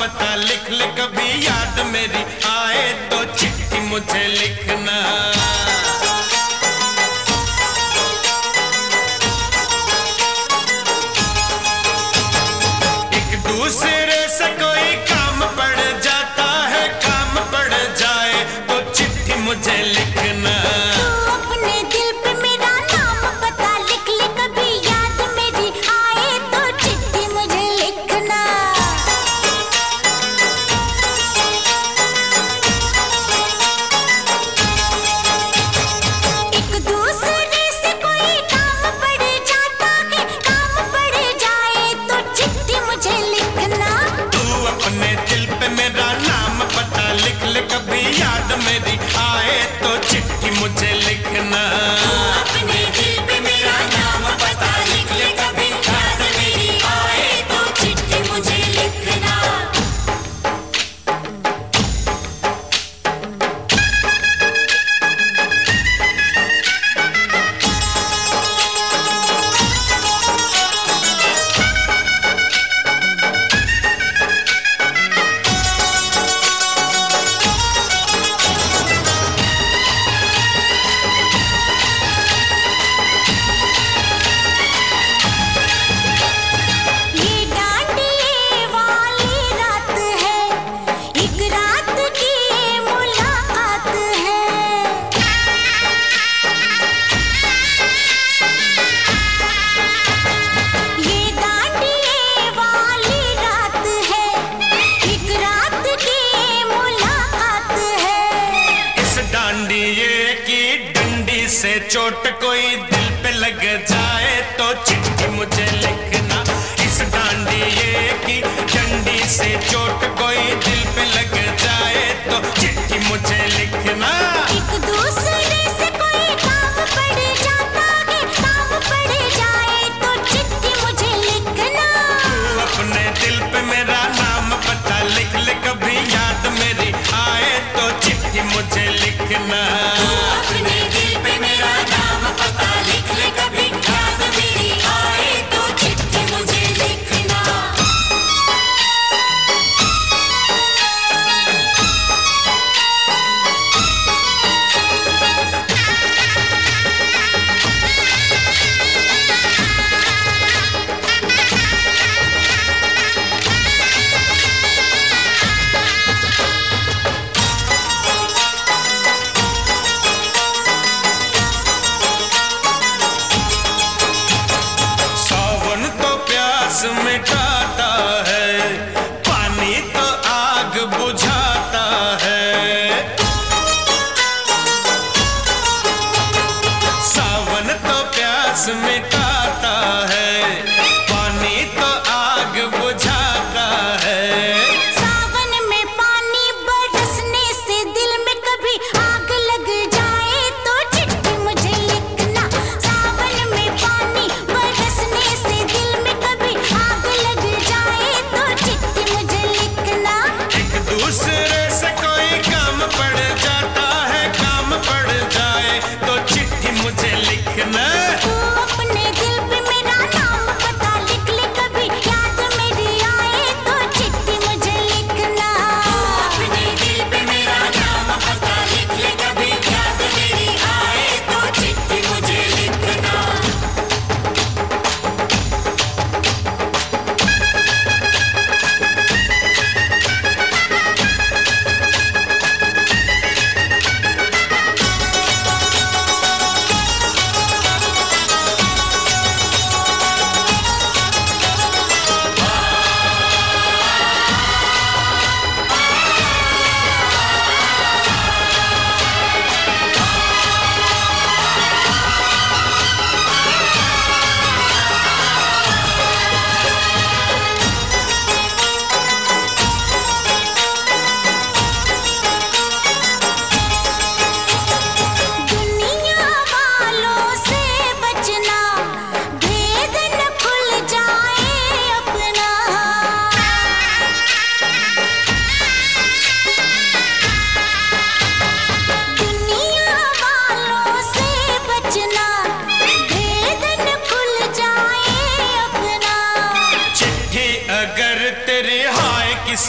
पता लिख ले, कभी याद मेरी आए तो चिट्ठी मुझे लिखना। एक दूसरे से कोई काम पड़ जाता है, काम पड़ जाए तो चिट्ठी मुझे लिखना। कभी याद मेरी आए तो चिट्ठी मुझे लिखना। अपने दिल पे मेरा नाम पता लिख ले, कभी याद मेरी आए तो चिट्ठी मुझे लिखना। से चोट कोई दिल पे लग जाए तो चिट्ठी मुझे लिखना। इस डांडिये की डंडी से चोट कोई दिल पे लग जाए तो चिट्ठी मुझे लिखना। एक दूसरे से कोई काम पड़ जाता है, काम पड़ जाए तो चिट्ठी मुझे लिखना। तू अपने दिल पे मेरा नाम पता लिख ले, कभी याद मेरी आए तो चिट्ठी मुझे लिखना। अपने दिल पे मेरा नाम पता लिख ले, कभी याद मेरी आए तो चिट्ठी मुझे लिखना।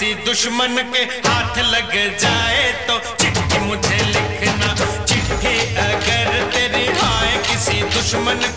किसी दुश्मन के हाथ लग जाए तो चिट्ठी मुझे लिखना। चिट्ठी अगर तेरी आए किसी दुश्मन